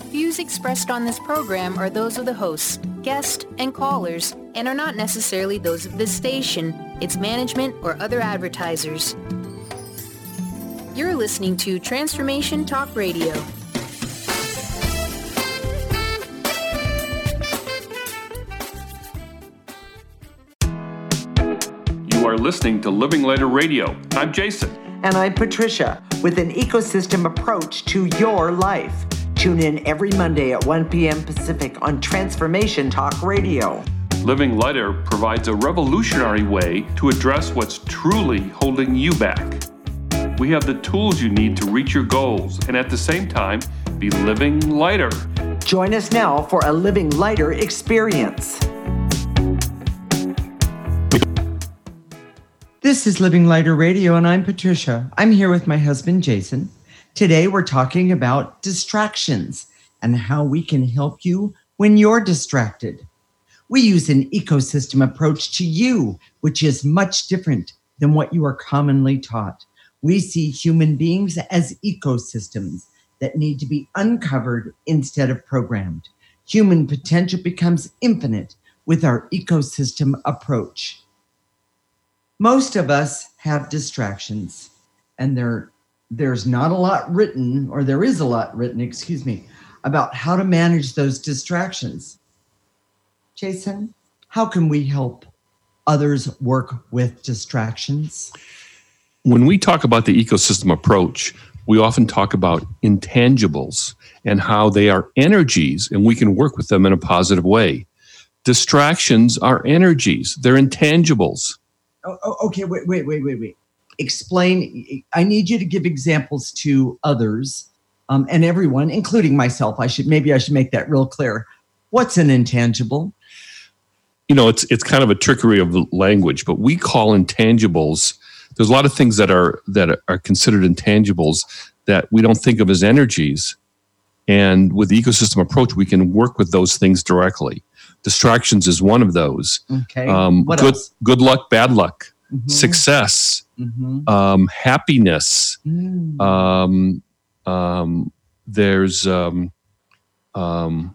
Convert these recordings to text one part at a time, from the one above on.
Views expressed on this program are those of the hosts, guests, and callers, and are not necessarily those of this station, its management, or other advertisers. You're listening to Transformation Talk Radio. You are listening to Living Lighter Radio. I'm Jason. And I'm Patricia, with an ecosystem approach to your life. Tune in every Monday at 1 p.m. Pacific on Transformation Talk Radio. Living Lighter provides a revolutionary way to address what's truly holding you back. We have the tools you need to reach your goals and at the same time, be living lighter. Join us now for a Living Lighter experience. This is Living Lighter Radio, and I'm Patricia. I'm here with my husband, Jason. Today, we're talking about distractions and how we can help you when you're distracted. We use an ecosystem approach to you, which is much different than what you are commonly taught. We see human beings as ecosystems that need to be uncovered instead of programmed. Human potential becomes infinite with our ecosystem approach. Most of us have distractions, and there's not a lot written, or there is a lot written, about how to manage those distractions. Jason, how can we help others work with distractions? When we talk about the ecosystem approach, we often talk about intangibles and how they are energies, and we can work with them in a positive way. Distractions are energies. They're intangibles. Okay, wait. Explain. I need you to give examples to others and everyone, including myself. I should make that real clear. What's an intangible? You know, it's kind of a trickery of language, but we call intangibles. There's a lot of things that are considered intangibles that we don't think of as energies. And with the ecosystem approach, we can work with those things directly. Distractions is one of those. Okay. What else? Good luck, bad luck, success, happiness. There's trying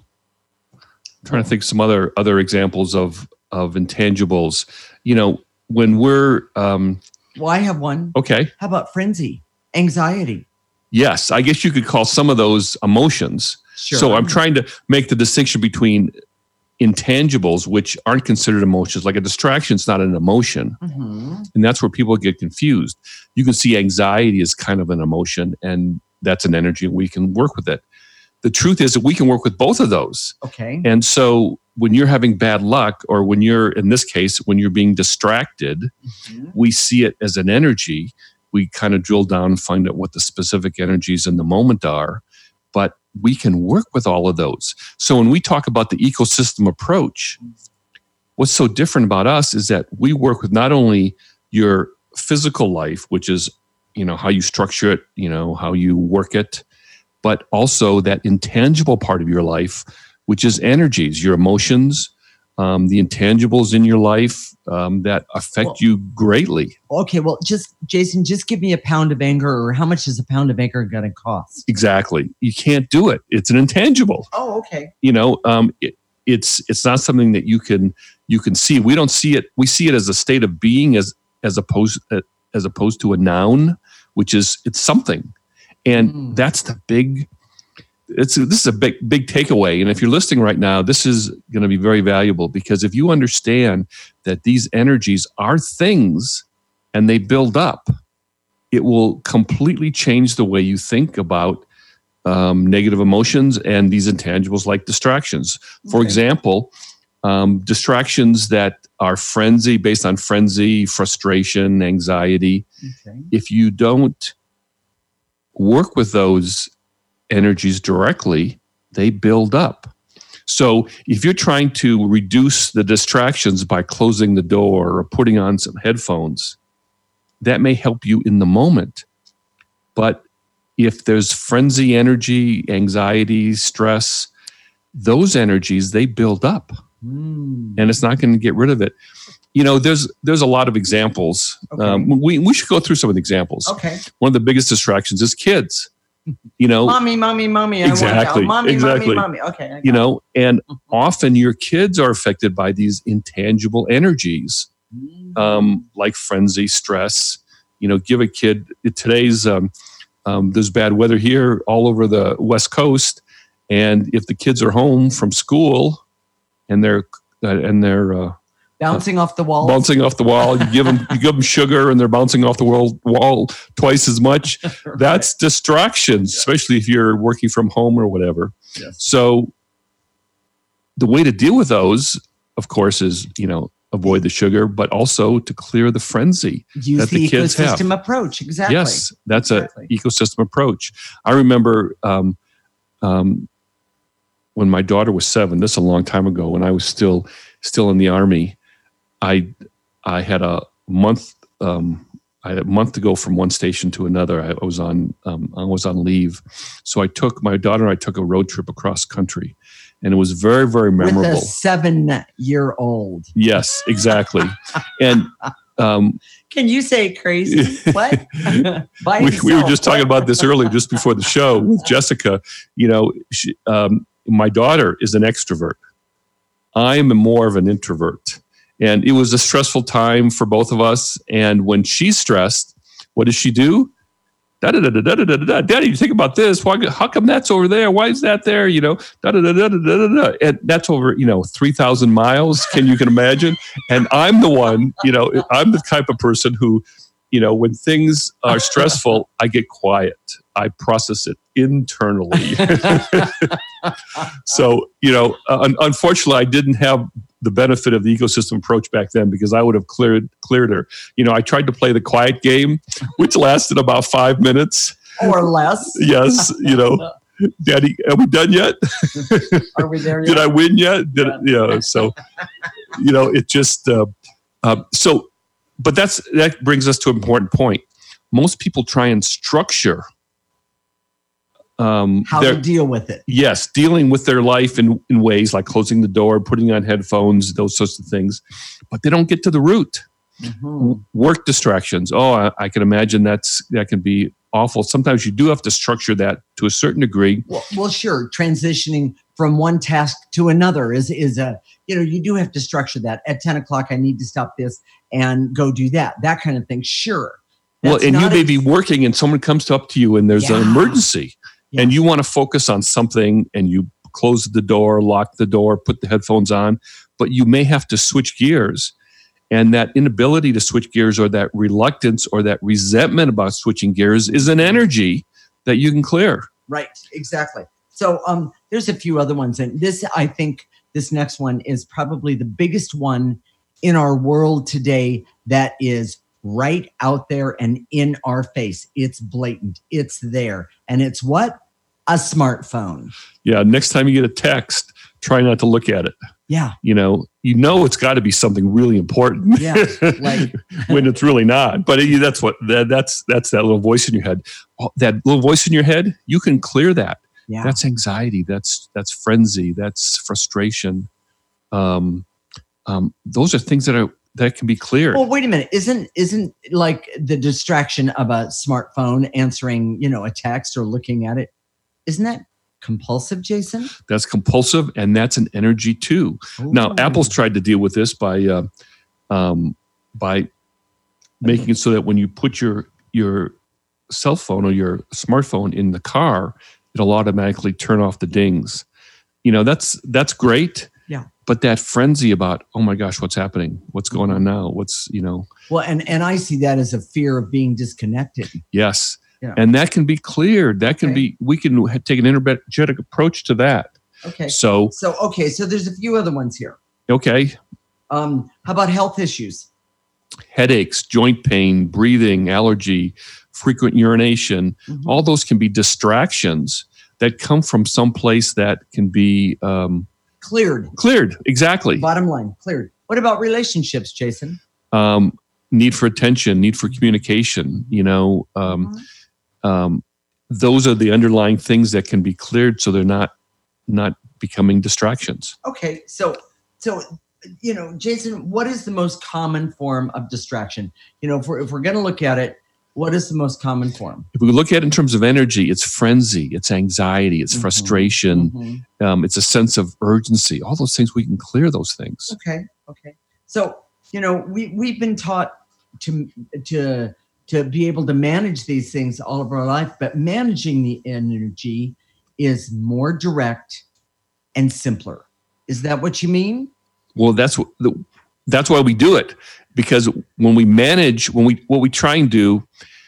to think some other examples of intangibles. You know, when we're well, I have one. Okay. How about frenzy, anxiety? Yes, I guess you could call some of those emotions. Sure. So I'm trying to make the distinction between intangibles, which aren't considered emotions. Like a distraction is not an emotion. And that's where people get confused. You can see anxiety as kind of an emotion, and that's an energy, and we can work with it. The truth is that we can work with both of those. Okay. And so when you're having bad luck, or when you're, in this case, when you're being distracted, we see it as an energy. We kind of drill down and find out what the specific energies in the moment are. But we can work with all of those. So when we talk about the ecosystem approach, what's so different about us is that we work with not only your physical life, which is, you know, how you structure it, you know, how you work it, but also that intangible part of your life, which is energies, your emotions, the intangibles in your life that affect you greatly. Okay, well, Jason, give me a pound of anger, or how much is a pound of anger going to cost? Exactly. You can't do it. It's an intangible. Oh, okay. You know, it's not something that you can see. We don't see it. We see it as a state of being, as opposed to a noun, which is it's something, and that's the big. This is a big takeaway. And if you're listening right now, this is going to be very valuable, because if you understand that these energies are things and they build up, it will completely change the way you think about negative emotions and these intangibles like distractions. For example, distractions that are based on frenzy, frustration, anxiety. If you don't work with those energies directly, they build up. So if you're trying to reduce the distractions by closing the door or putting on some headphones, that may help you in the moment. But if there's frenzy energy, anxiety, stress, those energies, they build up. And it's not going to get rid of it. You know, there's a lot of examples. We should go through some of the examples. Okay. One of the biggest distractions is kids. Mommy, mommy, mommy. Exactly. I want out. Mommy, exactly. mommy, mommy. Okay. And often your kids are affected by these intangible energies, like frenzy, stress. Give a kid today's, there's bad weather here all over the West Coast. And if the kids are home from school and they're bouncing off the wall. You give them sugar and they're bouncing off the wall twice as much. Right. That's distractions, especially if you're working from home or whatever. Yes. So the way to deal with those, of course, is, avoid the sugar, but also to clear the frenzy. Use that the kids have. Ecosystem approach. Exactly. Yes, that's an ecosystem approach. I remember when my daughter was 7, this is a long time ago, when I was still in the Army, I had a month. I had a month to go from one station to another. I was on leave, so I took my daughter and I took a road trip across country, and it was very, very memorable. With a 7-year-old. Yes, exactly. And can you say crazy? What? we were just talking about this earlier, just before the show with Jessica. My daughter is an extrovert. I'm more of an introvert. And it was a stressful time for both of us. And when she's stressed, what does she do? Daddy, you think about this. How come that's over there? Why is that there? And that's over, 3,000 miles. You can imagine? And I'm the one, I'm the type of person who, when things are stressful, I get quiet. I process it internally. So, unfortunately, I didn't have the benefit of the ecosystem approach back then, because I would have cleared her. I tried to play the quiet game, which lasted about 5 minutes. Or less. Yes, Daddy, are we done yet? Are we there yet? Did I win yet? So, it just, but that brings us to an important point. Most people try and structure how to deal with it. Yes, dealing with their life in ways like closing the door, putting on headphones, those sorts of things. But they don't get to the root. Mm-hmm. Work distractions. Oh, I can imagine that can be awful. Sometimes you do have to structure that to a certain degree. Well, sure. Transitioning from one task to another is a, you do have to structure that. At 10 o'clock, I need to stop this and go do that kind of thing. Sure. That's you may be working and someone comes up to you and there's an emergency. Yeah. And you want to focus on something and you close the door, lock the door, put the headphones on, but you may have to switch gears. And that inability to switch gears, or that reluctance or that resentment about switching gears, is an energy that you can clear. Right, exactly. So there's a few other ones. And I think this next one is probably the biggest one in our world today that is right out there and in our face. It's blatant. It's there. And it's what? A smartphone. Yeah. Next time you get a text, try not to look at it. Yeah. It's got to be something really important. Yeah. Like when it's really not. But that's that little voice in your head. That little voice in your head, you can clear that. Yeah. That's anxiety. That's frenzy. That's frustration. Those are things that can be cleared. Well, wait a minute. Isn't like the distraction of a smartphone answering, a text or looking at it? Isn't that compulsive, Jason? That's compulsive, and that's an energy too. Ooh. Now, Apple's tried to deal with this by making it so that when you put your cell phone or your smartphone in the car, it'll automatically turn off the dings. That's great. Yeah. But that frenzy about, oh my gosh, what's happening? What's going on now? Well, and I see that as a fear of being disconnected. Yes. Yeah. And that can be cleared. That can be, we can take an energetic approach to that. Okay. So there's a few other ones here. Okay. How about health issues? Headaches, joint pain, breathing, allergy, frequent urination. Mm-hmm. All those can be distractions that come from some place that can be cleared. Cleared, exactly. Bottom line, cleared. What about relationships, Jason? Need for attention, need for communication. Those are the underlying things that can be cleared, so they're not becoming distractions. Okay, so Jason, what is the most common form of distraction? If we're going to look at it, What is the most common form? If we look at it in terms of energy, it's frenzy, it's anxiety, it's frustration, it's a sense of urgency. All those things, we can clear those things. Okay. So, we've been taught to be able to manage these things all of our life, but managing the energy is more direct and simpler. Is that what you mean? Well, that's why we do it, because when we manage, what we try and do,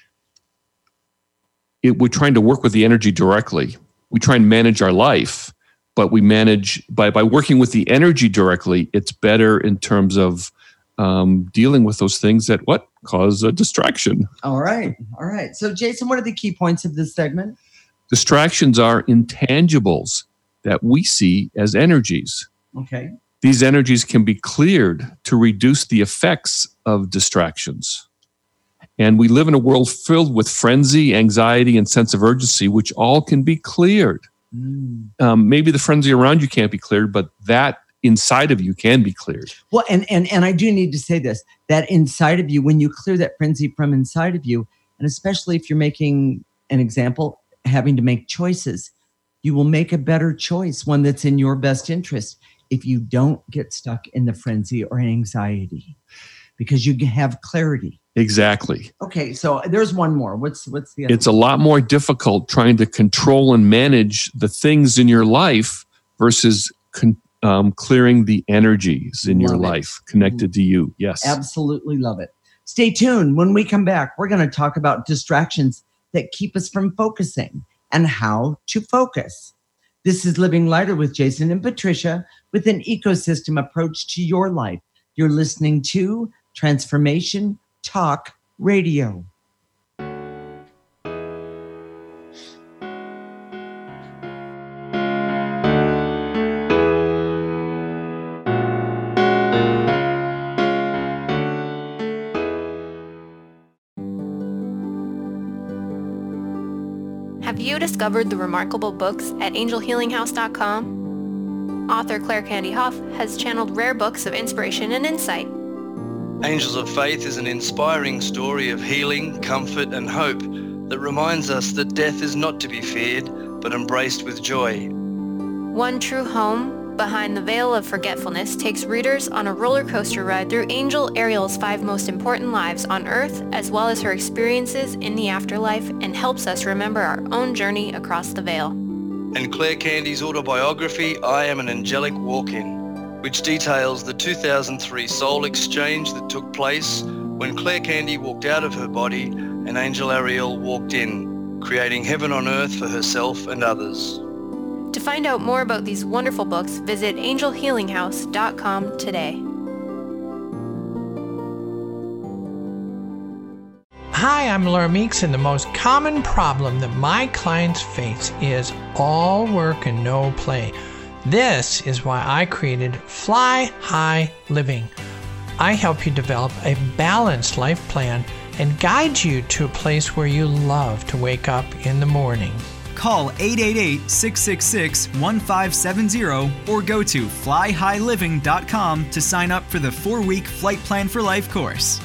we're trying to work with the energy directly. We try and manage our life, but we manage by working with the energy directly. It's better in terms of dealing with those things that cause a distraction. All right. So, Jason, what are the key points of this segment? Distractions are intangibles that we see as energies. Okay. These energies can be cleared to reduce the effects of distractions. And we live in a world filled with frenzy, anxiety, and sense of urgency, which all can be cleared. Maybe the frenzy around you can't be cleared, but that inside of you can be cleared. Well, and I do need to say this, that inside of you, when you clear that frenzy from inside of you, and especially if you're making an example, having to make choices, you will make a better choice, one that's in your best interest, if you don't get stuck in the frenzy or anxiety, because you have clarity. Exactly. Okay, so there's one more. What's the other? It's a lot more difficult trying to control and manage the things in your life versus clearing the energies in your life connected to you. Yes. Absolutely love it. Stay tuned. When we come back, we're going to talk about distractions that keep us from focusing and how to focus. This is Living Lighter with Jason and Patricia, with an ecosystem approach to your life. You're listening to Transformation Talk Radio. Have you discovered the remarkable books at angelhealinghouse.com? Author Claire Candy Hough has channeled rare books of inspiration and insight. Angels of Faith is an inspiring story of healing, comfort, and hope that reminds us that death is not to be feared, but embraced with joy. One True Home, Behind the Veil of Forgetfulness, takes readers on a roller coaster ride through Angel Ariel's 5 most important lives on Earth, as well as her experiences in the afterlife, and helps us remember our own journey across the veil. And Claire Candy's autobiography, I Am an Angelic Walk-In, which details the 2003 soul exchange that took place when Claire Candy walked out of her body and Angel Ariel walked in, creating heaven on earth for herself and others. To find out more about these wonderful books, visit angelhealinghouse.com today. Hi, I'm Laura Meeks, and the most common problem that my clients face is all work and no play. This is why I created Fly High Living. I help you develop a balanced life plan and guide you to a place where you love to wake up in the morning. Call 888-666-1570 or go to flyhighliving.com to sign up for the 4-week Flight Plan for Life course.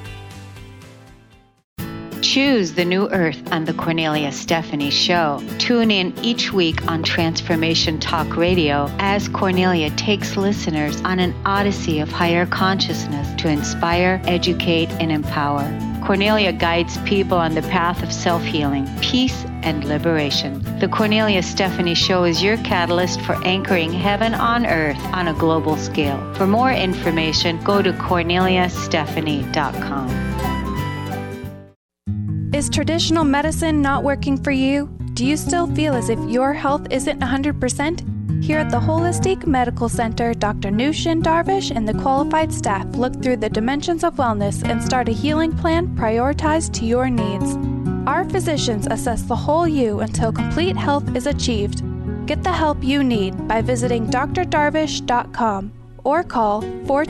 Choose the new earth on the Cornelia Stephanie Show. Tune in each week on Transformation Talk Radio as Cornelia takes listeners on an odyssey of higher consciousness to inspire, educate, and empower. Cornelia guides people on the path of self-healing, peace, and liberation. The Cornelia Stephanie Show is your catalyst for anchoring heaven on earth on a global scale. For more information, go to corneliastephanie.com. Is traditional medicine not working for you? Do you still feel as if your health isn't 100%? Here at the Holistic Medical Center, Dr. Nushin Darvish and the qualified staff look through the dimensions of wellness and start a healing plan prioritized to your needs. Our physicians assess the whole you until complete health is achieved. Get the help you need by visiting drdarvish.com or call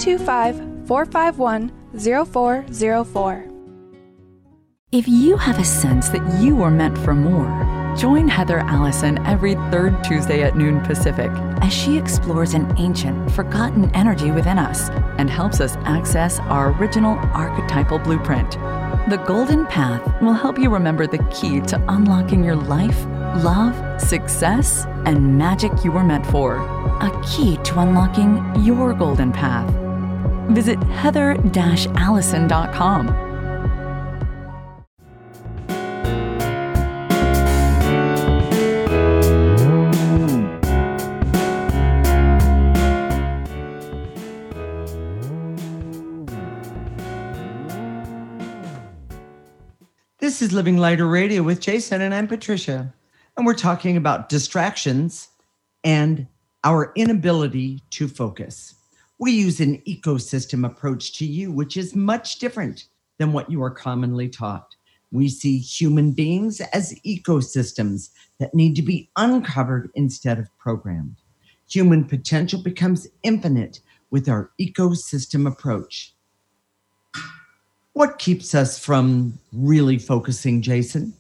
425-451-0404. If you have a sense that you are meant for more, join Heather Allison every third Tuesday at noon Pacific as she explores an ancient, forgotten energy within us and helps us access our original archetypal blueprint. The Golden Path will help you remember the key to unlocking your life, love, success, and magic you were meant for. A key to unlocking your golden path. Visit heather-allison.com. This is Living Lighter Radio with Jason, and I'm Patricia. And we're talking about distractions and our inability to focus. We use an ecosystem approach to you, which is much different than what you are commonly taught. We see human beings as ecosystems that need to be uncovered instead of programmed. Human potential becomes infinite with our ecosystem approach. What keeps us from really focusing, Jason?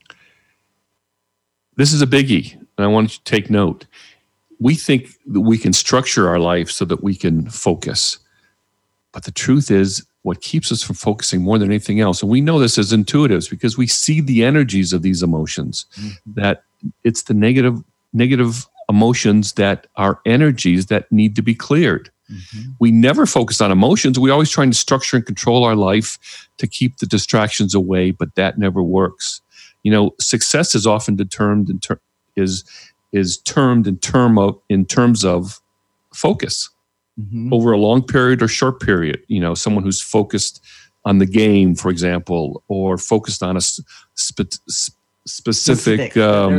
This is a biggie, and I want you to take note. We think that we can structure our life so that we can focus. But the truth is, what keeps us from focusing more than anything else, and we know this as intuitives because we see the energies of these emotions, that it's the negative emotions that are energies that need to be cleared. We never focus on emotions. We're always trying to structure and control our life to keep the distractions away, but that never works. You know, success is often determined in terms of focus over a long period or short period. You know, someone who's focused on the game, for example, or focused on a specific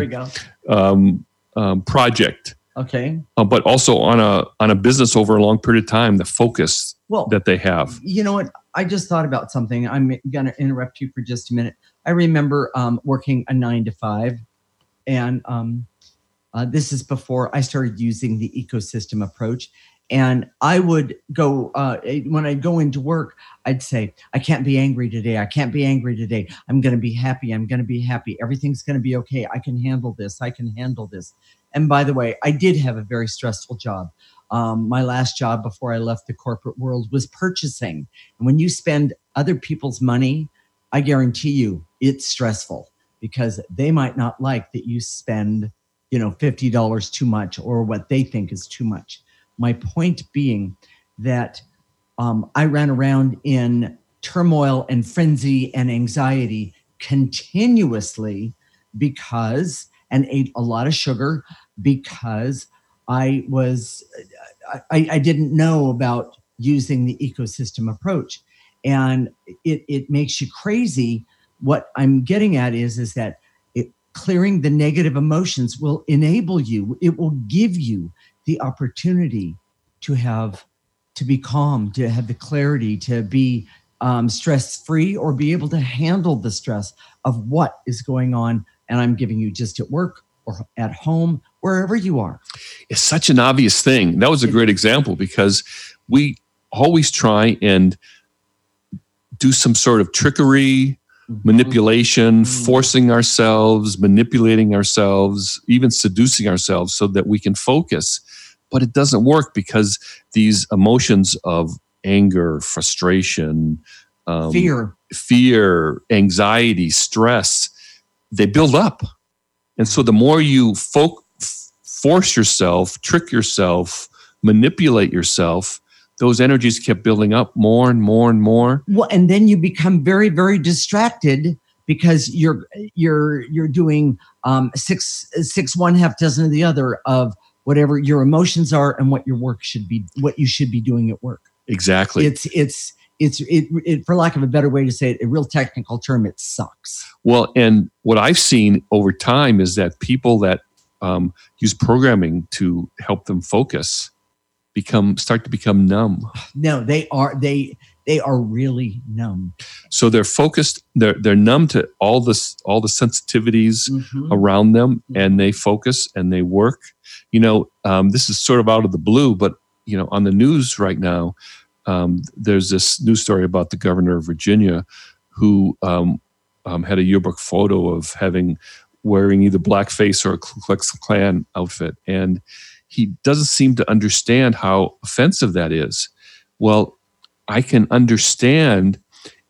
project. Okay. But also on a business over a long period of time, the focus that they have. You know what? I just thought about something. I'm going to interrupt you for just a minute. I remember working a 9 to 5, and this is before I started using the ecosystem approach. And I would go, when I go into work, I'd say, I can't be angry today. I can't be angry today. I'm going to be happy. I'm going to be happy. Everything's going to be okay. I can handle this. I can handle this. And by the way, I did have a very stressful job. My last job before I left the corporate world was purchasing. And when you spend other people's money, I guarantee you it's stressful because they might not like that you spend, $50 too much or what they think is too much. My point being that I ran around in turmoil and frenzy and anxiety continuously and ate a lot of sugar because I didn't know about using the ecosystem approach. And it makes you crazy. What I'm getting at is that clearing the negative emotions will enable you. It will give you the opportunity to be calm, to have the clarity, to be stress-free or be able to handle the stress of what is going on. And I'm giving you just at work or at home, wherever you are. It's such an obvious thing. That was a great example because we always try and do some sort of trickery, manipulation, forcing ourselves, manipulating ourselves, even seducing ourselves so that we can focus. But it doesn't work because these emotions of anger, frustration, fear, anxiety, stress, they build up. And so the more you force yourself, trick yourself, manipulate yourself, those energies kept building up more and more and more. Well, and then you become very, very distracted because you're doing six one half dozen of the other of whatever your emotions are and what your work should be, what you should be doing at work. Exactly. It's for lack of a better way to say it, a real technical term, it sucks. Well, and what I've seen over time is that people that use programming to help them focus start to become numb. No, they are really numb. So they're focused. They're numb to all the sensitivities around them, and they focus and they work. This is sort of out of the blue, but on the news right now, there's this news story about the governor of Virginia who had a yearbook photo of wearing either blackface or a Ku Klux Klan outfit. And he doesn't seem to understand how offensive that is. Well, I can understand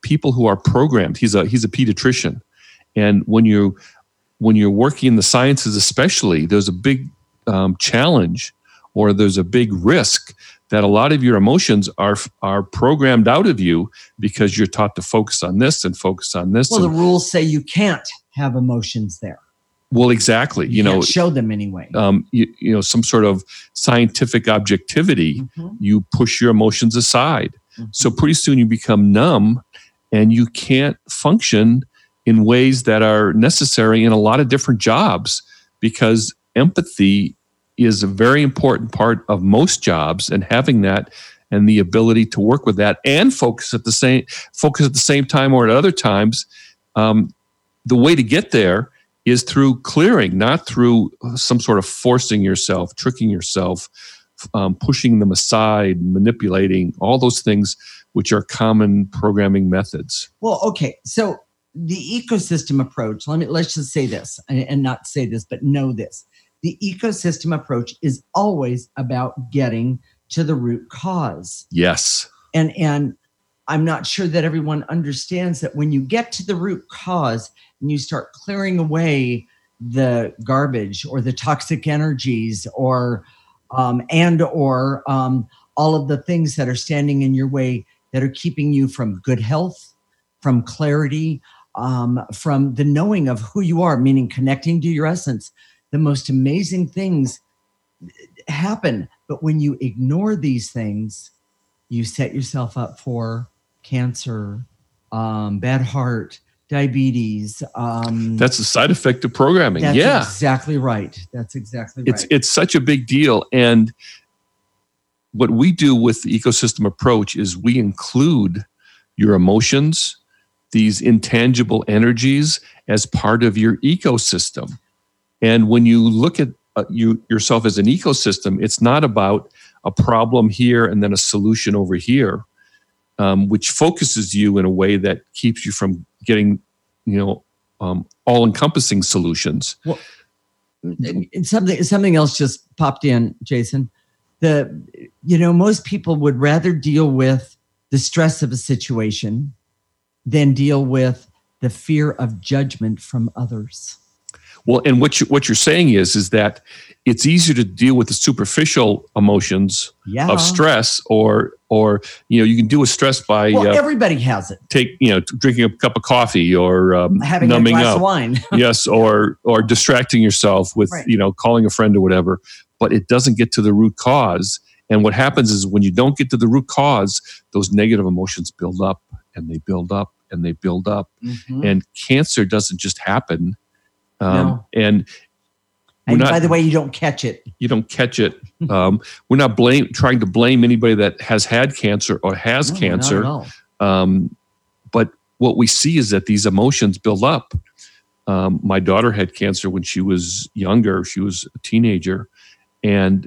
people who are programmed. He's a pediatrician, and when you're working in the sciences, especially, there's a big challenge, or there's a big risk that a lot of your emotions are programmed out of you because you're taught to focus on this and focus on this. Well, the rules say you can't have emotions there. Well, exactly. You can't show them anyway. Some sort of scientific objectivity, you push your emotions aside. So pretty soon you become numb and you can't function in ways that are necessary in a lot of different jobs, because empathy is a very important part of most jobs, and having that and the ability to work with that and focus at the same time or at other times, the way to get there is through clearing, not through some sort of forcing yourself, tricking yourself, pushing them aside, manipulating, all those things which are common programming methods. Well, okay. So the ecosystem approach, let's just say this, and not say this, but know this. The ecosystem approach is always about getting to the root cause. Yes. And I'm not sure that everyone understands that when you get to the root cause and you start clearing away the garbage or the toxic energies or all of the things that are standing in your way that are keeping you from good health, from clarity, from the knowing of who you are, meaning connecting to your essence, the most amazing things happen. But when you ignore these things, you set yourself up for cancer, bad heart, diabetes. That's a side effect of programming. That's exactly right. It's such a big deal. And what we do with the ecosystem approach is we include your emotions, these intangible energies, as part of your ecosystem. And when you look at yourself as an ecosystem, it's not about a problem here and then a solution over here, which focuses you in a way that keeps you from getting, all-encompassing solutions. Well, something else just popped in, Jason. Most people would rather deal with the stress of a situation than deal with the fear of judgment from others. Well, and what you're saying is that it's easier to deal with the superficial emotions of stress, or you can deal with stress by everybody has it. Drinking a cup of coffee or having numbing a glass out. of wine. Yes, or distracting yourself with calling a friend or whatever. But it doesn't get to the root cause. And what happens is when you don't get to the root cause, those negative emotions build up and they build up and they build up. Mm-hmm. And cancer doesn't just happen. No. And by the way, you don't catch it. You don't catch it. We're not trying to blame anybody that has had cancer or has cancer. Not at all. But what we see is that these emotions build up. My daughter had cancer when she was younger. She was a teenager. And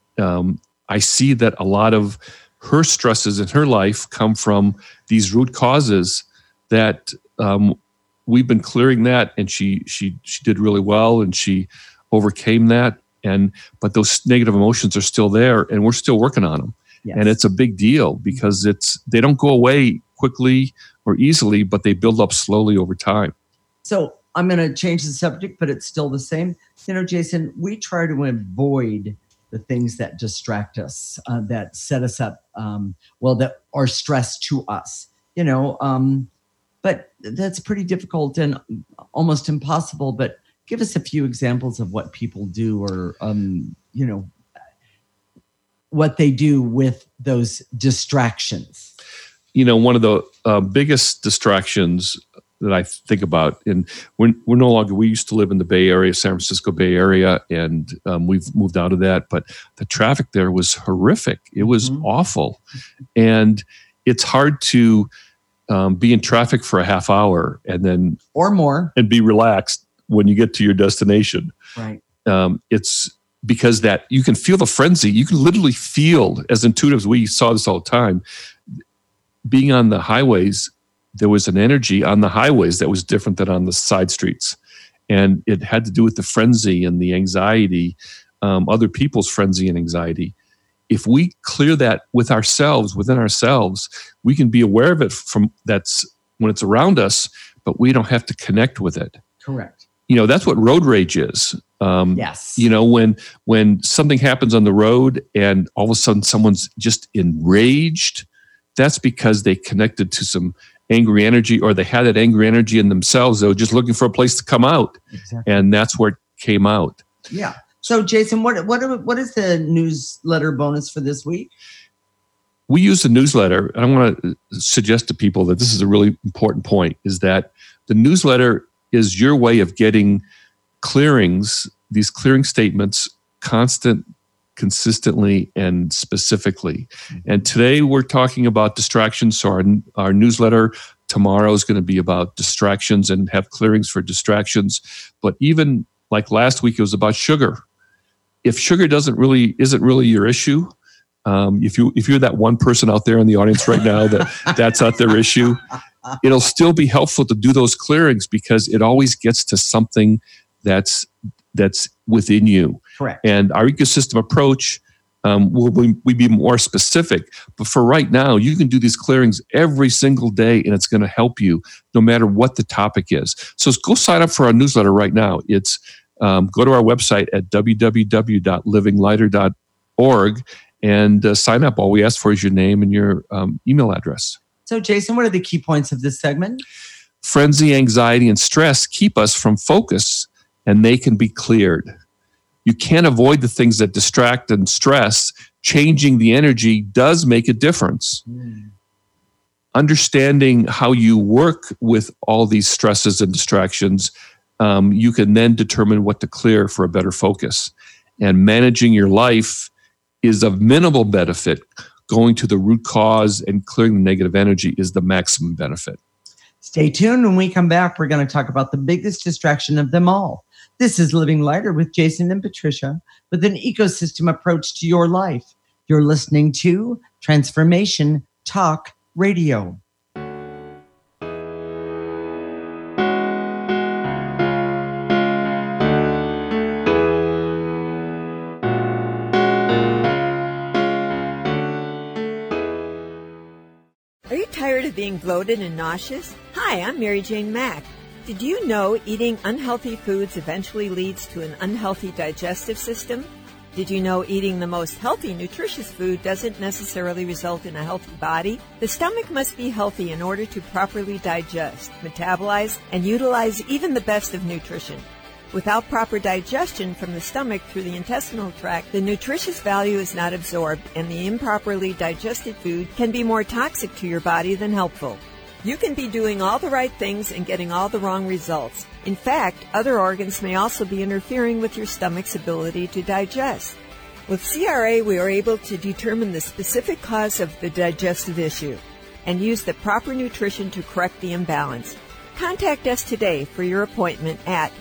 I see that a lot of her stresses in her life come from these root causes that we've been clearing that, and she did really well, and she overcame that. But those negative emotions are still there, and we're still working on them. Yes. And it's a big deal because they don't go away quickly or easily, but they build up slowly over time. So I'm going to change the subject, but it's still the same. Jason, we try to avoid the things that distract us, that set us up, that are stress to us, but that's pretty difficult and almost impossible. But give us a few examples of what people do or, what they do with those distractions. One of the biggest distractions that I think about, and we're no longer, we used to live in the Bay Area, San Francisco Bay Area, and we've moved out of that, but the traffic there was horrific. It was awful. And it's hard to be in traffic for a half hour and then or more and be relaxed when you get to your destination. Right. It's because that you can feel the frenzy. You can literally feel, as intuitives, we saw this all the time, being on the highways, there was an energy on the highways that was different than on the side streets. And it had to do with the frenzy and the anxiety, other people's frenzy and anxiety. If we clear that within ourselves, we can be aware of it from that's when it's around us, but we don't have to connect with it. Correct. That's what road rage is. Yes. When something happens on the road and all of a sudden someone's just enraged, that's because they connected to some angry energy, or they had that angry energy in themselves. They were just looking for a place to come out. Exactly. And that's where it came out. Yeah. So Jason, what is the newsletter bonus for this week? We use the newsletter, and I want to suggest to people that this is a really important point, is that the newsletter is your way of getting clearings, these clearing statements, consistently, and specifically. And today we're talking about distractions. So our newsletter tomorrow is going to be about distractions and have clearings for distractions. But even like last week, it was about sugar. If sugar isn't really your issue, if you're that one person out there in the audience right now that's not their issue, it'll still be helpful to do those clearings, because it always gets to something that's within you. Correct. And our ecosystem approach will be more specific. But for right now, you can do these clearings every single day, and it's going to help you no matter what the topic is. So go sign up for our newsletter right now. It's go to our website at www.livinglighter.org and sign up. All we ask for is your name and your email address. So Jason, what are the key points of this segment? Frenzy, anxiety, and stress keep us from focus, and they can be cleared. You can't avoid the things that distract and stress. Changing the energy does make a difference. Understanding how you work with all these stresses and distractions, you can then determine what to clear for a better focus. And managing your life is of minimal benefit. Going to the root cause and clearing the negative energy is the maximum benefit. Stay tuned. When we come back, we're going to talk about the biggest distraction of them all. This is Living Lighter with Jason and Patricia, with an ecosystem approach to your life. You're listening to Transformation Talk Radio. Are you tired of being bloated and nauseous? Hi, I'm Mary Jane Mack. Did you know eating unhealthy foods eventually leads to an unhealthy digestive system? Did you know eating the most healthy, nutritious food doesn't necessarily result in a healthy body? The stomach must be healthy in order to properly digest, metabolize, and utilize even the best of nutrition. Without proper digestion from the stomach through the intestinal tract, the nutritious value is not absorbed, and the improperly digested food can be more toxic to your body than helpful. You can be doing all the right things and getting all the wrong results. In fact, other organs may also be interfering with your stomach's ability to digest. With CRA, we are able to determine the specific cause of the digestive issue and use the proper nutrition to correct the imbalance. Contact us today for your appointment at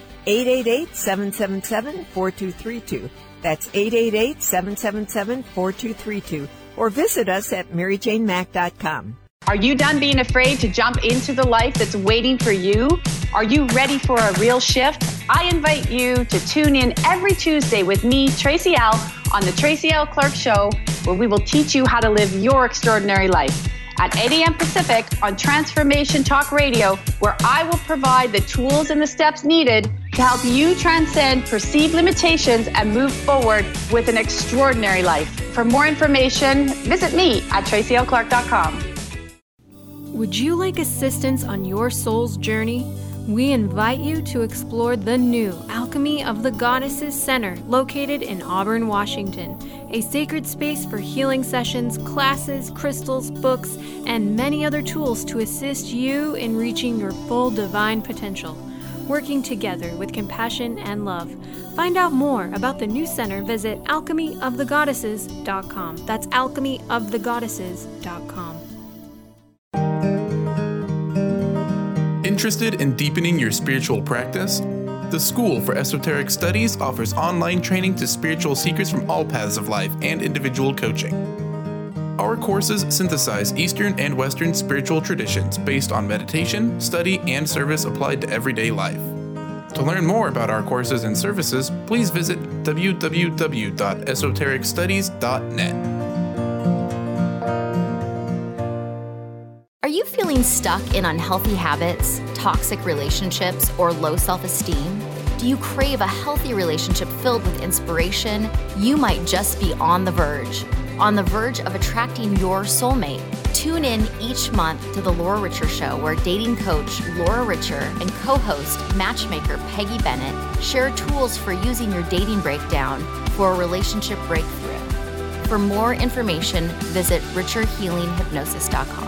888-777-4232. That's 888-777-4232. Or visit us at maryjanemack.com. Are you done being afraid to jump into the life that's waiting for you? Are you ready for a real shift? I invite you to tune in every Tuesday with me, Tracy L., on the Tracy L. Clark Show, where we will teach you how to live your extraordinary life. At 8 a.m. Pacific on Transformation Talk Radio, where I will provide the tools and the steps needed to help you transcend perceived limitations and move forward with an extraordinary life. For more information, visit me at tracylclark.com. Would you like assistance on your soul's journey? We invite you to explore the new Alchemy of the Goddesses Center, located in Auburn, Washington, a sacred space for healing sessions, classes, crystals, books, and many other tools to assist you in reaching your full divine potential. Working together with compassion and love. Find out more about the new center, visit alchemyofthegoddesses.com. That's alchemyofthegoddesses.com. Interested in deepening your spiritual practice? The School for Esoteric Studies offers online training to spiritual seekers from all paths of life and individual coaching. Our courses synthesize Eastern and Western spiritual traditions based on meditation, study, and service applied to everyday life. To learn more about our courses and services, please visit www.esotericstudies.net. Are you feeling stuck in unhealthy habits, toxic relationships, or low self-esteem? Do you crave a healthy relationship filled with inspiration? You might just be on the verge of attracting your soulmate. Tune in each month to The Laura Richer Show, where dating coach Laura Richer and co-host matchmaker Peggy Bennett share tools for using your dating breakdown for a relationship breakthrough. For more information, visit richerhealinghypnosis.com.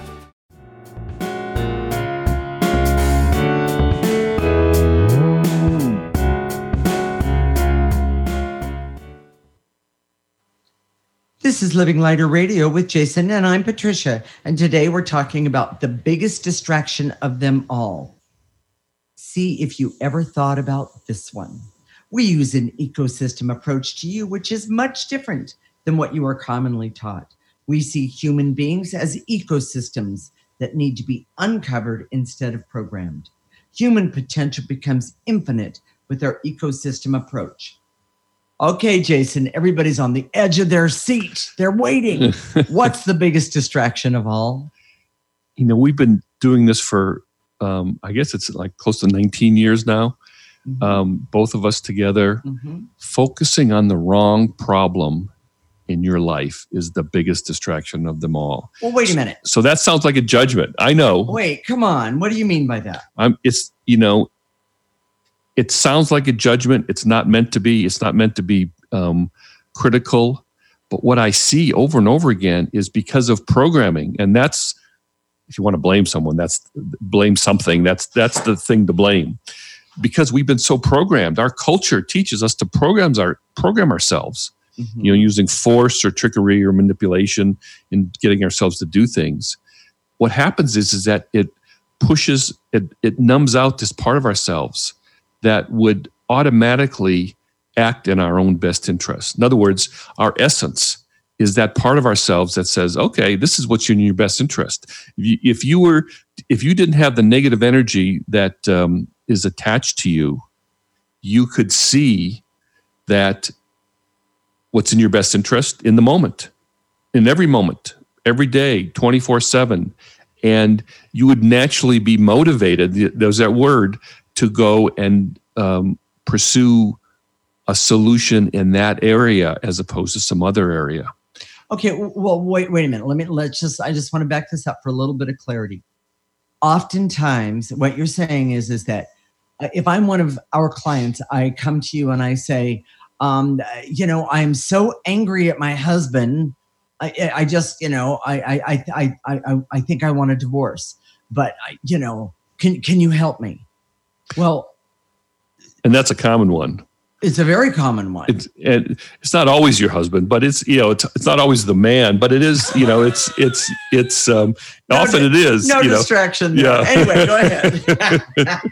This is Living Lighter Radio with Jason, and I'm Patricia. And today we're talking about the biggest distraction of them all. See if you ever thought about this one. We use an ecosystem approach to you, which is much different than what you are commonly taught. We see human beings as ecosystems that need to be uncovered instead of programmed. Human potential becomes infinite with our ecosystem approach. Okay, Jason, everybody's on the edge of their seat. They're waiting. What's the biggest distraction of all? We've been doing this for, I guess it's like close to 19 years now. Both of us together. Focusing on the wrong problem in your life is the biggest distraction of them all. Well, wait a minute. So that sounds like a judgment. I know. Wait, come on. What do you mean by that? It sounds like a judgment. It's not meant to be. It's not meant to be critical. But what I see over and over again is because of programming. And that's, if you want to blame someone, blame something. That's the thing to blame. Because we've been so programmed. Our culture teaches us to program ourselves, using force or trickery or manipulation in getting ourselves to do things. What happens is that it pushes, it numbs out this part of ourselves that would automatically act in our own best interest. In other words, our essence is that part of ourselves that says, okay, this is what's in your best interest. If you didn't have the negative energy that is attached to you, you could see that what's in your best interest in the moment, in every moment, every day, 24/7. And you would naturally be motivated, there's that word, to go and pursue a solution in that area as opposed to some other area. Okay, well, wait a minute. I just want to back this up for a little bit of clarity. Oftentimes, what you're saying is that if I'm one of our clients, I come to you and I say, I'm so angry at my husband. I think I want a divorce, but can you help me? Well, and that's a common one. It's a very common one. It's not always your husband, but it's not always the man, but it is. It's often it is. No distraction. Yeah. Anyway, go ahead.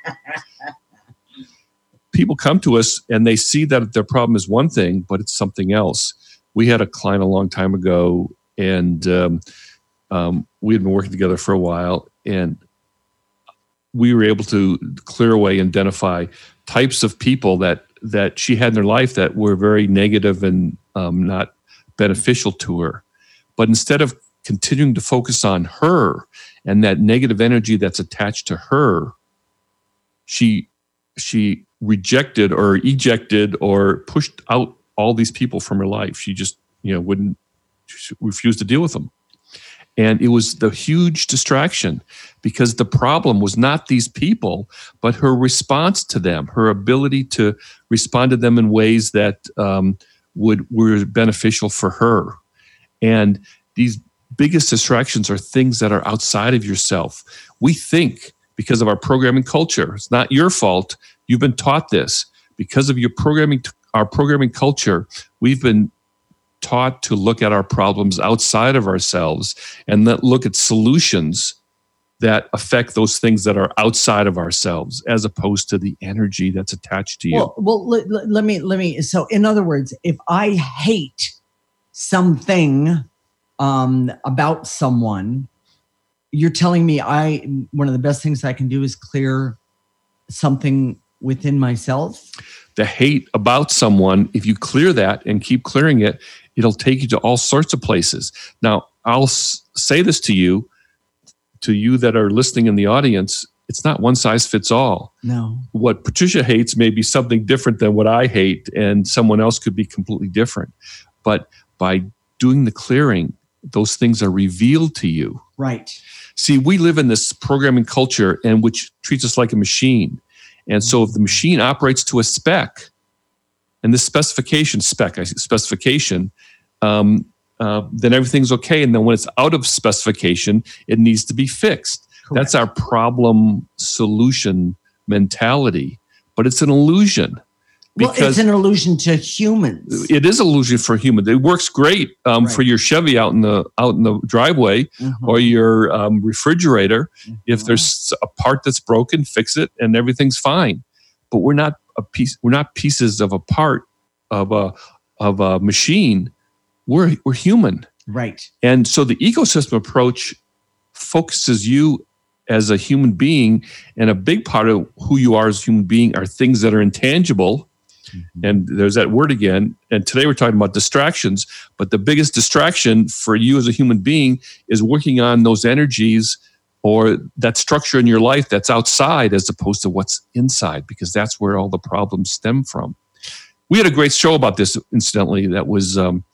People come to us and they see that their problem is one thing, but it's something else. We had a client a long time ago, and we had been working together for a while, and we were able to clear away and identify types of people that she had in her life that were very negative and not beneficial to her. But instead of continuing to focus on her and that negative energy that's attached to her, she rejected or ejected or pushed out all these people from her life. She just refused to deal with them. And it was the huge distraction, because the problem was not these people, but her response to them, her ability to respond to them in ways that were beneficial for her. And these biggest distractions are things that are outside of yourself. We think, because of our programming culture, it's not your fault. You've been taught this. Because of our programming culture, we've been taught to look at our problems outside of ourselves and look at solutions that affect those things that are outside of ourselves, as opposed to the energy that's attached to you. Well, let me. So, in other words, if I hate something about someone, you're telling me one of the best things I can do is clear something within myself? The hate about someone, if you clear that and keep clearing it, it'll take you to all sorts of places. Now, I'll say this to you. to you that are listening in the audience, it's not one size fits all. No. What Patricia hates may be something different than what I hate, and someone else could be completely different. But by doing the clearing, those things are revealed to you. Right. See, we live in this programming culture and which treats us like a machine. And so if the machine operates to a spec, and this specification, then everything's okay. And then when it's out of specification, it needs to be fixed. Correct. That's our problem solution mentality, but it's an illusion. Well, it's an illusion to humans. It is an illusion for humans. It works great for your Chevy out in the driveway or your refrigerator. If there's a part that's broken, fix it, and everything's fine. But we're not pieces of a part of a machine. We're human, right? And so the ecosystem approach focuses you as a human being, and a big part of who you are as a human being are things that are intangible. And there's that word again. And today we're talking about distractions. But the biggest distraction for you as a human being is working on those energies or that structure in your life that's outside as opposed to what's inside, because that's where all the problems stem from. We had a great show about this, incidentally, that was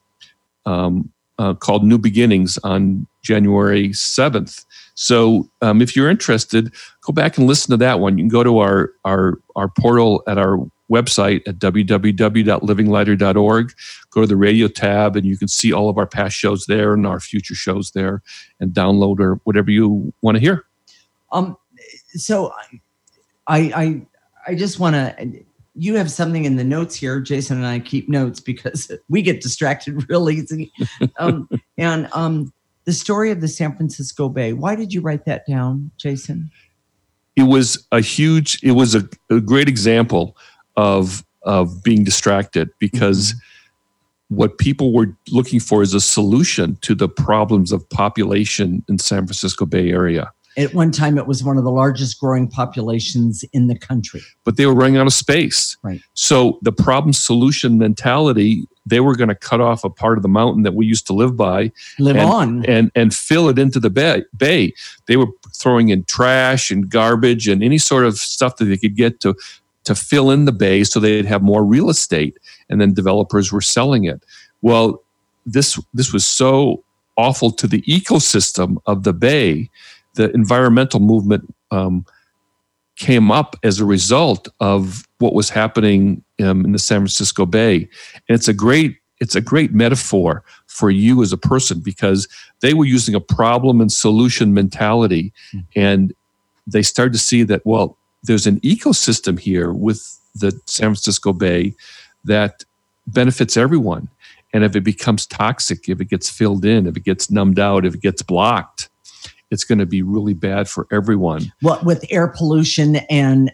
called New Beginnings on January 7th. So if you're interested, go back and listen to that one. You can go to our portal at our website at www.livinglighter.org. Go to the radio tab, and you can see all of our past shows there and our future shows there, and download or whatever you want to hear. So I just want to. You have something in the notes here. Jason and I keep notes because we get distracted real easy. The story of the San Francisco Bay. Why did you write that down, Jason? It was a great example of being distracted, because what people were looking for is a solution to the problems of population in San Francisco Bay Area. At one time, it was one of the largest growing populations in the country. But they were running out of space. Right. So the problem solution mentality, they were going to cut off a part of the mountain that we used to live by. And fill it into the bay. They were throwing in trash and garbage and any sort of stuff that they could get to fill in the bay so they'd have more real estate. And then developers were selling it. Well, this was so awful to the ecosystem of the bay. The environmental movement came up as a result of what was happening in the San Francisco Bay. And it's a great metaphor for you as a person, because they were using a problem and solution mentality. And they started to see that, well, there's an ecosystem here with the San Francisco Bay that benefits everyone. And if it becomes toxic, if it gets filled in, if it gets numbed out, if it gets blocked, it's going to be really bad for everyone. Well, with air pollution and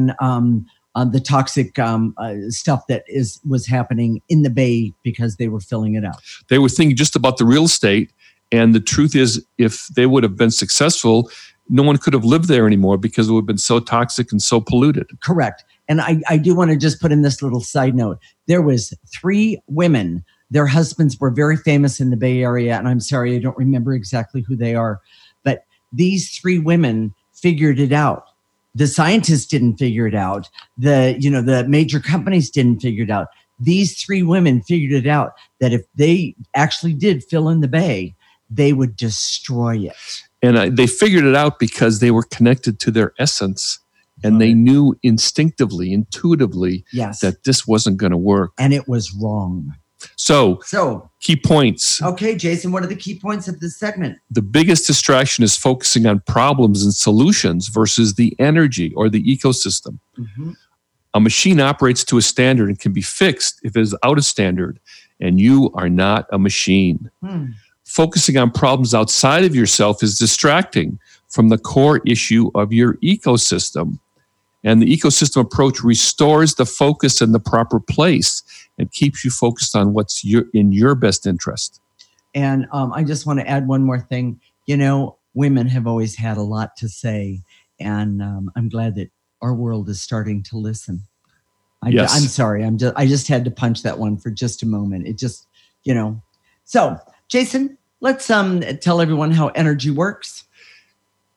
the toxic stuff that was happening in the bay because they were filling it out. They were thinking just about the real estate. And the truth is, if they would have been successful, no one could have lived there anymore because it would have been so toxic and so polluted. Correct. And I do want to just put in this little side note. There was 3 women. Their husbands were very famous in the Bay Area. And I'm sorry, I don't remember exactly who they are. But these 3 women figured it out. The scientists didn't figure it out. The major companies didn't figure it out. These 3 women figured it out, that if they actually did fill in the bay, they would destroy it. And they figured it out because they were connected to their essence. And they knew instinctively, intuitively, that this wasn't going to work. And it was wrong. So key points. Okay, Jason, what are the key points of this segment? The biggest distraction is focusing on problems and solutions versus the energy or the ecosystem. Mm-hmm. A machine operates to a standard and can be fixed if it is out of standard, and you are not a machine. Focusing on problems outside of yourself is distracting from the core issue of your ecosystem. And the ecosystem approach restores the focus in the proper place and keeps you focused on what's in your best interest. And I just want to add one more thing. Women have always had a lot to say, and I'm glad that our world is starting to listen. Yes. I'm sorry. I just had to punch that one for just a moment. It just, So, Jason, let's tell everyone how energy works.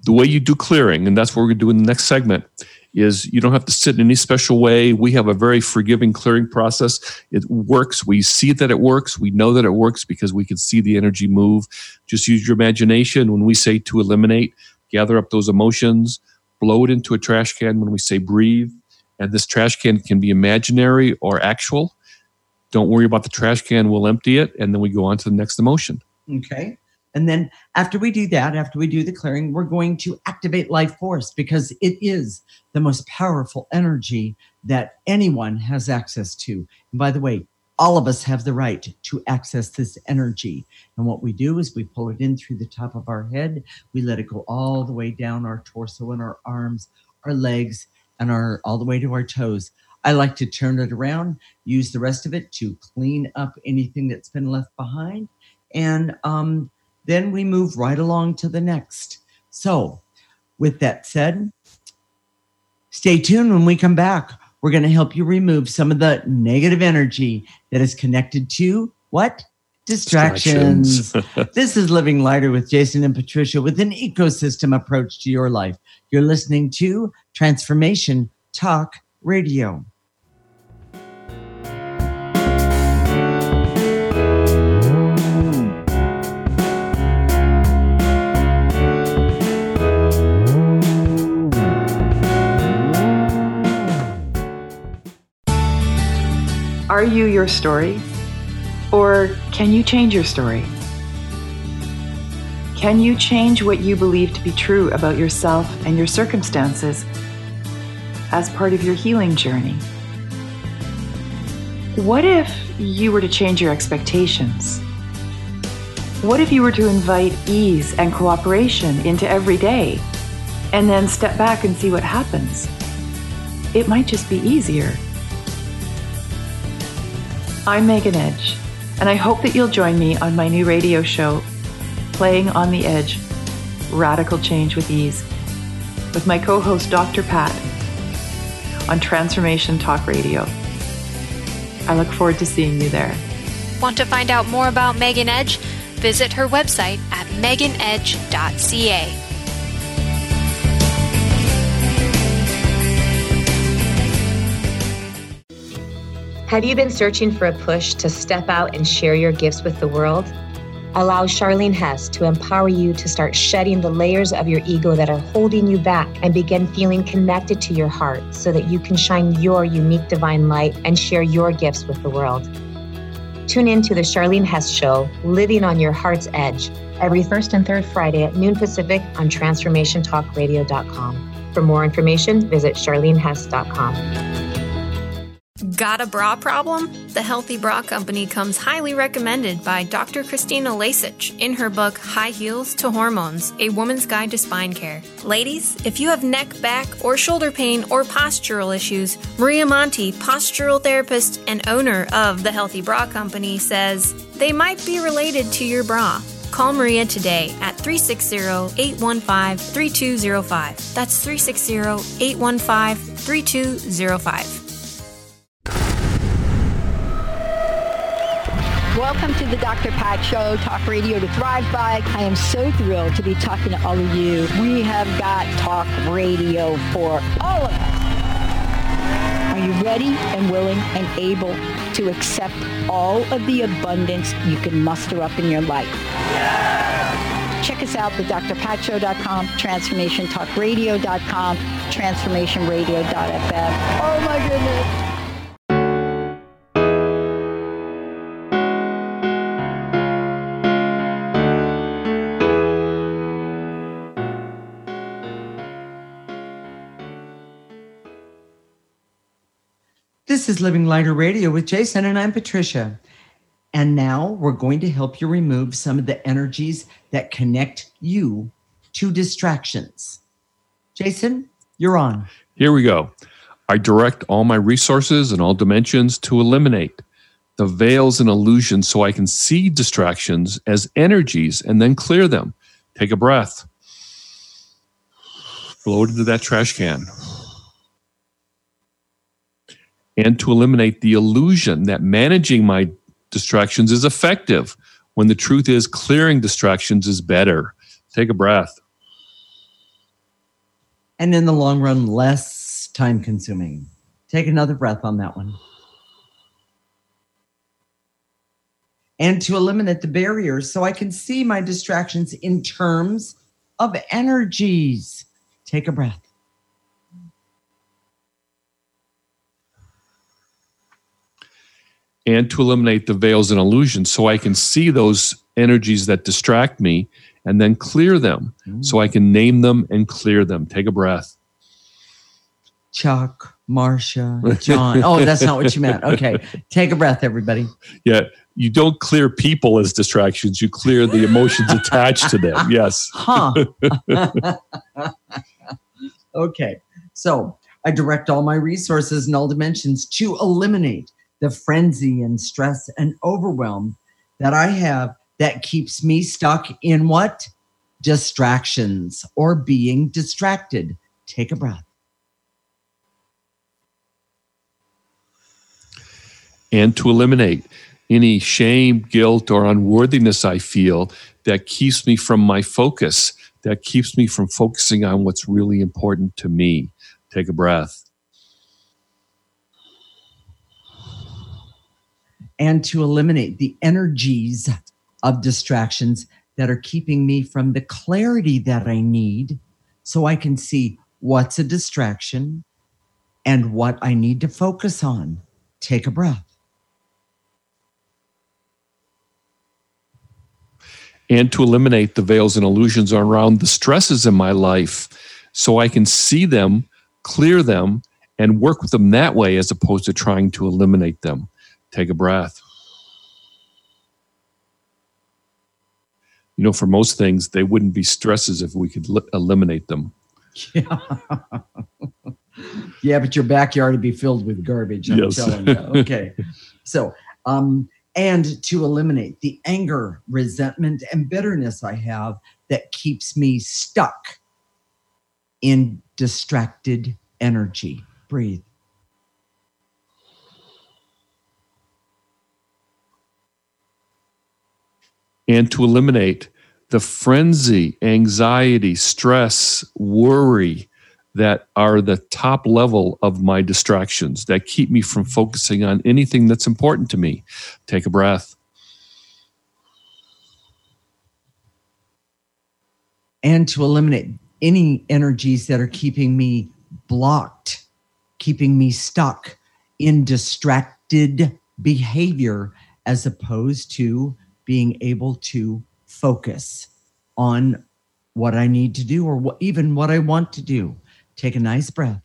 the way you do clearing, and that's what we're going to do in the next segment, is you don't have to sit in any special way. We have a very forgiving clearing process. It works. We see that it works. We know that it works because we can see the energy move. Just use your imagination. When we say to eliminate, gather up those emotions, blow it into a trash can when we say breathe. And this trash can be imaginary or actual. Don't worry about the trash can. We'll empty it, and then we go on to the next emotion. Okay. And then after we do that, after we do the clearing, we're going to activate life force because it is the most powerful energy that anyone has access to. And by the way, all of us have the right to access this energy. And what we do is we pull it in through the top of our head. We let it go all the way down our torso and our arms, our legs, and all the way to our toes. I like to turn it around, use the rest of it to clean up anything that's been left behind. And then we move right along to the next. So with that said, stay tuned. When we come back, we're going to help you remove some of the negative energy that is connected to what? Distractions. This is Living Lighter with Jason and Patricia with an ecosystem approach to your life. You're listening to Transformation Talk Radio. Are you your story? Or can you change your story? Can you change what you believe to be true about yourself and your circumstances as part of your healing journey? What if you were to change your expectations? What if you were to invite ease and cooperation into every day and then step back and see what happens? It might just be easier. I'm Megan Edge, and I hope that you'll join me on my new radio show, Playing on the Edge, Radical Change with Ease, with my co-host Dr. Pat on Transformation Talk Radio. I look forward to seeing you there. Want to find out more about Megan Edge? Visit her website at meganedge.ca. Have you been searching for a push to step out and share your gifts with the world? Allow Charlene Hess to empower you to start shedding the layers of your ego that are holding you back and begin feeling connected to your heart so that you can shine your unique divine light and share your gifts with the world. Tune in to the Charlene Hess Show, Living on Your Heart's Edge, every first and third Friday at noon Pacific on TransformationTalkRadio.com. For more information, visit CharleneHess.com. Got a bra problem? The Healthy Bra Company comes highly recommended by Dr. Christina Lasich in her book High Heels to Hormones, A Woman's Guide to Spine Care. Ladies, if you have neck, back, or shoulder pain or postural issues, Maria Monti, postural therapist and owner of the Healthy Bra Company, says they might be related to your bra. Call Maria today at 360-815-3205. That's 360-815-3205. Welcome to the Dr. Pat Show, Talk Radio to Thrive By. I am so thrilled to be talking to all of you. We have got talk radio for all of us. Are you ready and willing and able to accept all of the abundance you can muster up in your life? Check us out at drpatshow.com, transformationtalkradio.com, transformationradio.fm. Oh my goodness. This is Living Lighter Radio with Jason, and I'm Patricia. And now we're going to help you remove some of the energies that connect you to distractions. Jason, you're on. Here we go. I direct all my resources and all dimensions to eliminate the veils and illusions so I can see distractions as energies and then clear them. Take a breath. Blow it into that trash can. And to eliminate the illusion that managing my distractions is effective when the truth is clearing distractions is better. Take a breath. And in the long run, less time consuming. Take another breath on that one. And to eliminate the barriers so I can see my distractions in terms of energies. Take a breath. And to eliminate the veils and illusions so I can see those energies that distract me and then clear them so I can name them and clear them. Take a breath. Chuck, Marcia, John. Oh, that's not what you meant. Okay. Take a breath, everybody. Yeah. You don't clear people as distractions. You clear the emotions attached to them. Yes. Huh. Okay. So I direct all my resources in all dimensions to eliminate the frenzy and stress and overwhelm that I have that keeps me stuck in what? Distractions or being distracted. Take a breath. And to eliminate any shame, guilt, or unworthiness I feel that keeps me from my focus, that keeps me from focusing on what's really important to me. Take a breath. And to eliminate the energies of distractions that are keeping me from the clarity that I need so I can see what's a distraction and what I need to focus on. Take a breath. And to eliminate the veils and illusions around the stresses in my life so I can see them, clear them, and work with them that way as opposed to trying to eliminate them. Take a breath. You know, for most things, they wouldn't be stresses if we could eliminate them. Yeah. Yeah, but your backyard would be filled with garbage, I'm telling you. Okay. So, and to eliminate the anger, resentment, and bitterness I have that keeps me stuck in distracted energy. Breathe. And to eliminate the frenzy, anxiety, stress, worry that are the top level of my distractions that keep me from focusing on anything that's important to me. Take a breath. And to eliminate any energies that are keeping me blocked, keeping me stuck in distracted behavior as opposed to being able to focus on what I need to do or even what I want to do. Take a nice breath.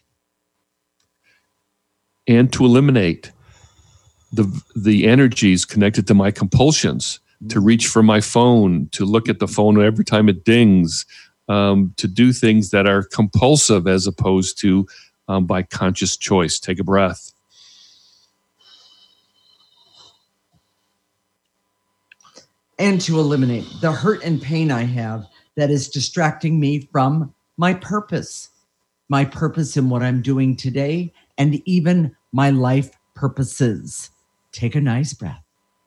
And to eliminate the energies connected to my compulsions, to reach for my phone, to look at the phone every time it dings, to do things that are compulsive as opposed to by conscious choice. Take a breath. And to eliminate the hurt and pain I have that is distracting me from my purpose in what I'm doing today, and even my life purposes. Take a nice breath.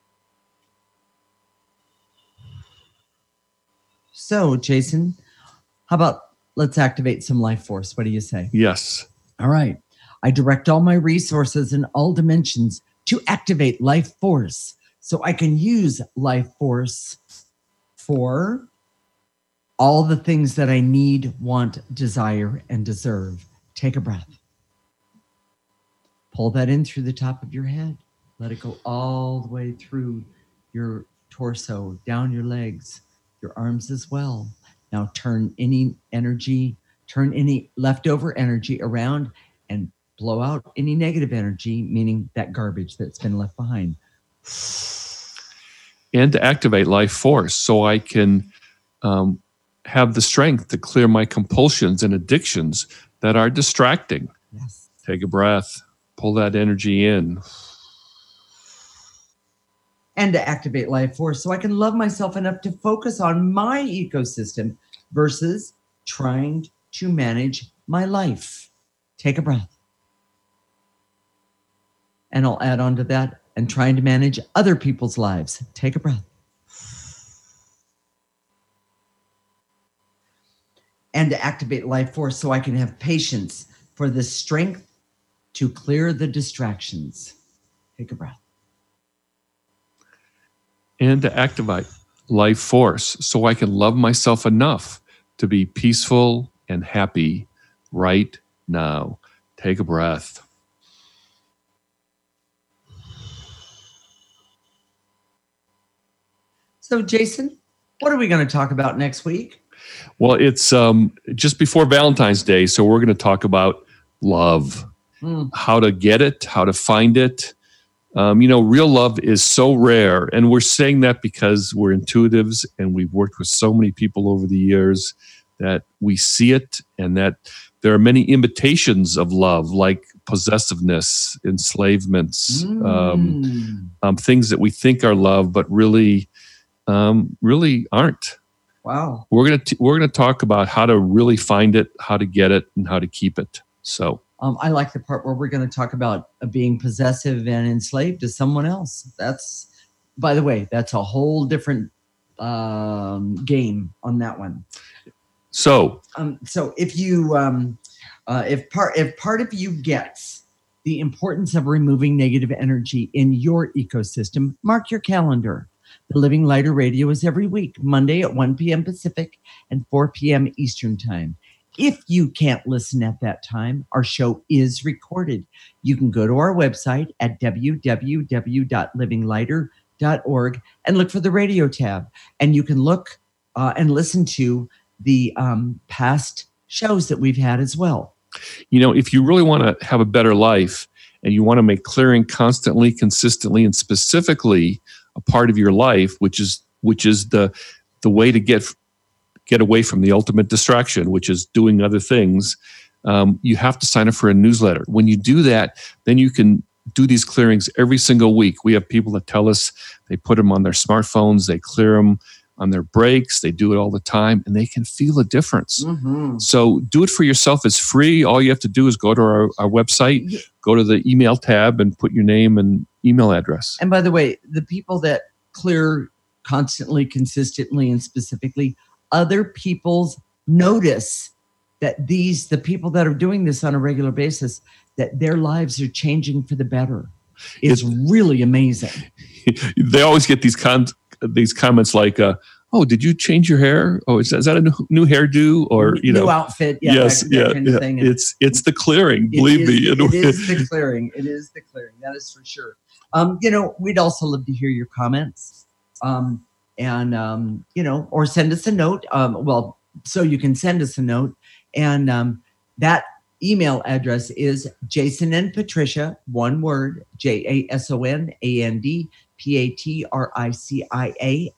So, Jason, how about let's activate some life force? What do you say? Yes. All right. I direct all my resources in all dimensions to activate life force so I can use life force for all the things that I need, want, desire, and deserve. Take a breath. Pull that in through the top of your head. Let it go all the way through your torso, down your legs, your arms as well. Now turn any leftover energy around and blow out any negative energy, meaning that garbage that's been left behind. And to activate life force so I can have the strength to clear my compulsions and addictions that are distracting. Yes. Take a breath. Pull that energy in. And to activate life force so I can love myself enough to focus on my ecosystem versus trying to manage my life. Take a breath. And I'll add on to that, and trying to manage other people's lives. Take a breath. and to activate life force so I can have patience for the strength to clear the distractions. Take a breath. And to activate life force so I can love myself enough to be peaceful and happy right now. Take a breath. So, Jason, what are we going to talk about next week? Well, it's just before Valentine's Day, so we're going to talk about love, how to get it, how to find it. Real love is so rare, and we're saying that because we're intuitives and we've worked with so many people over the years that we see it, and that there are many imitations of love, like possessiveness, enslavements, things that we think are love, but really aren't. Wow. We're gonna talk about how to really find it, how to get it, and how to keep it. So I like the part where we're going to talk about being possessive and enslaved to someone else. That's, by the way, that's a whole different game on that one. So if you if part of you gets the importance of removing negative energy in your ecosystem, mark your calendar. The Living Lighter Radio is every week, Monday at 1 p.m. Pacific and 4 p.m. Eastern Time. If you can't listen at that time, our show is recorded. You can go to our website at www.livinglighter.org and look for the radio tab. And you can look and listen to the past shows that we've had as well. If you really want to have a better life and you want to make clearing constantly, consistently, and specifically a part of your life, which is the way to get away from the ultimate distraction, which is doing other things, you have to sign up for a newsletter. When you do that, then you can do these clearings every single week. We have people that tell us they put them on their smartphones, they clear them on their breaks, they do it all the time, and they can feel a difference. Mm-hmm. So do it for yourself. It's free. All you have to do is go to our website, go to the email tab, and put your name and email address. And by the way, the people that clear constantly, consistently, and specifically, other people notice that the people that are doing this on a regular basis, that their lives are changing for the better. It's really amazing. They always get these comments like, "Oh, did you change your hair? Oh, is that a new hairdo or new outfit?" Yeah, yes, that kind of thing. It's the clearing. Believe me, it is the clearing. It is the clearing. That is for sure. We'd also love to hear your comments. Or send us a note. So you can send us a note. And that email address is Jason and Patricia, one word, JASONandPatricia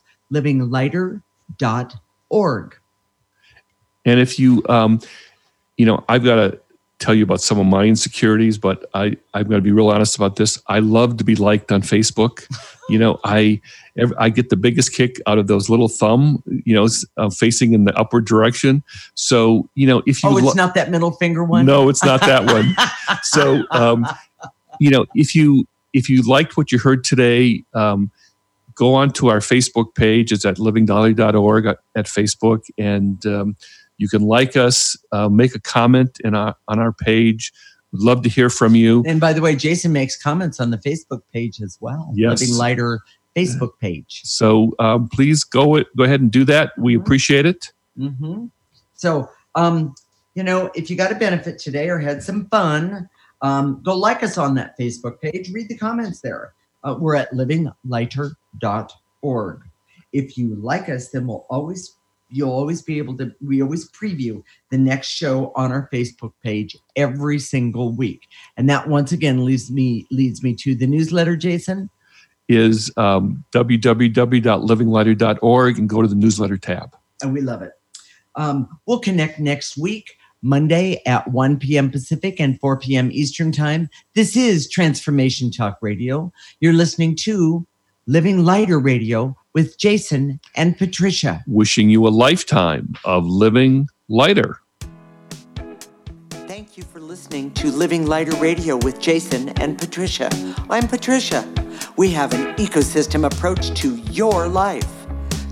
@livinglighter.org. And if you, I've got to tell you about some of my insecurities, but I'm going to be real honest about this. I love to be liked on Facebook. I get the biggest kick out of those little thumb, facing in the upward direction. So, if you... it's not that middle finger one? No, it's not that one. So, if you liked what you heard today, go on to our Facebook page. It's at livingdolly.org at Facebook. And you can like us, make a comment on our page. We'd love to hear from you. And by the way, Jason makes comments on the Facebook page as well. Yes. Living Lighter Facebook page. So please go ahead and do that. We appreciate it. Mm-hmm. So, if you got a benefit today or had some fun, go like us on that Facebook page. Read the comments there. We're at livinglighter.org. If you like us, then you'll always be able to, we always preview the next show on our Facebook page every single week. And that once again leads me to the newsletter, Jason. Is www.livinglighter.org and go to the newsletter tab. And we love it. We'll connect next week, Monday at 1 p.m. Pacific and 4 p.m. Eastern Time. This is Transformation Talk Radio. You're listening to Living Lighter Radio with Jason and Patricia. Wishing you a lifetime of living lighter. Thank you for listening to Living Lighter Radio with Jason and Patricia. I'm Patricia. We have an ecosystem approach to your life.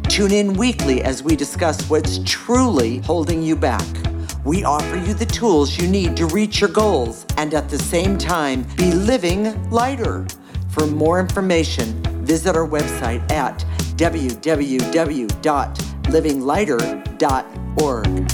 Tune in weekly as we discuss what's truly holding you back. We offer you the tools you need to reach your goals and at the same time be living lighter. For more information, visit our website at www.livinglighter.org.